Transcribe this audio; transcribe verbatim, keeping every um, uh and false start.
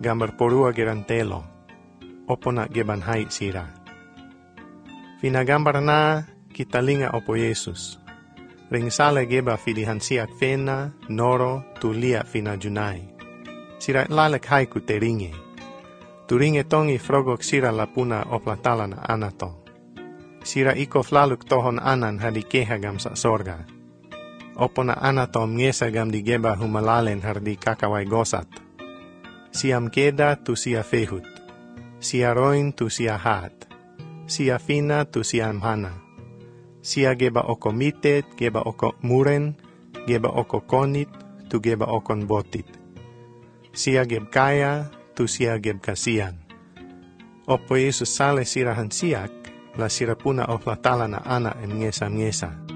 gambar porua gerantelo, opo na geban hai sira. Fina gambar na kita linga opo Yesus. Ring sale geba filihan siak fena, noro, tulia fina junai. Sira lalek hai ku teringe. Turinge tongi frogok sira lapuna oplatala na anato. Sira iko flaluk tohon anan hadikeha gam sa sorga. Opo na anato mngesa gam di geba humalalen hardi kakawai gosat. Siam keda tu sia fehut. Sia roin tu sia hat. Sia fina tu sia amhana. Sia geba oko mitet, geba oko muren, geba oko konit, tu geba okon botit. Sia geb kaya, tu sia geb kasian. Opo Yesus sale sirahan siak, la sirapuna oplatala na ana en ngesa ngesa.